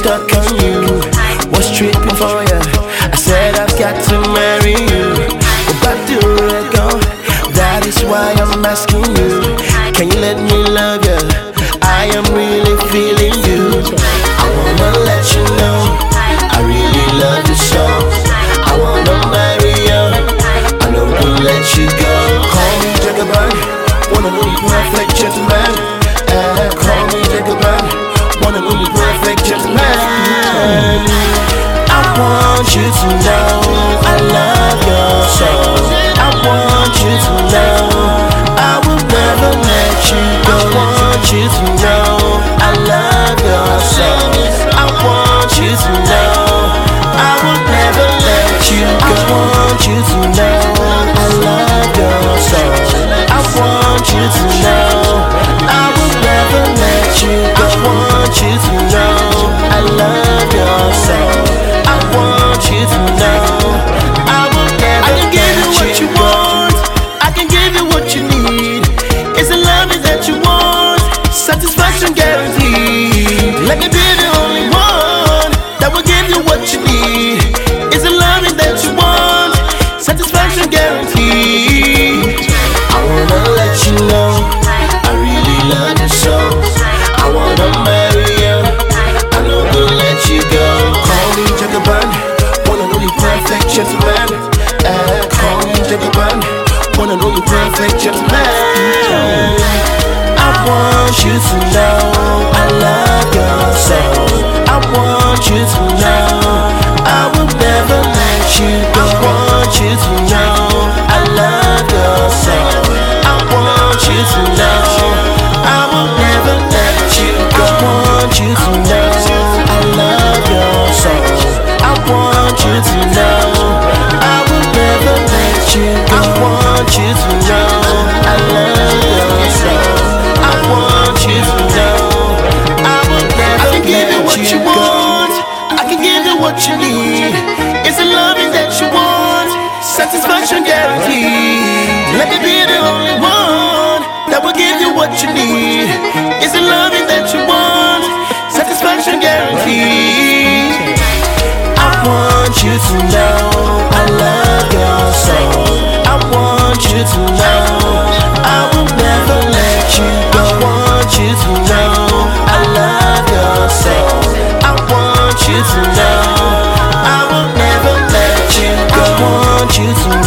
stuck on you. Was tripping for ya. I said I've got to marry you. But to let go. That is why I'm asking you. Can you let me love ya? I am really feeling you. I wanna let you know I really love you so. I wanna marry you. I know to let you go. Call me Jagaban, wanna know you perfect gentleman. Call me Jagaban, wanna know you perfect gentleman. I want you to know I love your soul. I want you to know I will never let you go. I want you to know I love your soul. I want you to know I will never let you go. I want you to know I love your soul. I want you to know I will never let you go. I want you to know I love your soul. I want you to know I will never let you go. I can give you what you want. I can give you what you need. It's the love that you want. Satisfaction guaranteed. Let me be the only one that will give you what you need. It's the love that you want. Satisfaction guaranteed. I wanna let you know I really love you so. I wanna marry you. I know to let you go. Call me Jagaban, wanna know you perfect gentleman. Call me Jagaban, wanna know you perfect gentleman. I want you to know I love your soul. I want you to know I will never let you go. I want you to know I love your soul. I want you to know I will never let you go. I want you to know I love your soul. I want you to know I will never let you go. I want you to know I love your soul. I want you to know I will never let you go. I can give you what you want. I can give you what you need. It's the loving that you want. Satisfaction guaranteed. Let me be the only one that will give you what you need. It's the loving that you want. Satisfaction guaranteed. I want you to know I love your soul. I want you to know I will never let you go. I want you to know I love your soul. I want you to know I will never let you go. I want you to know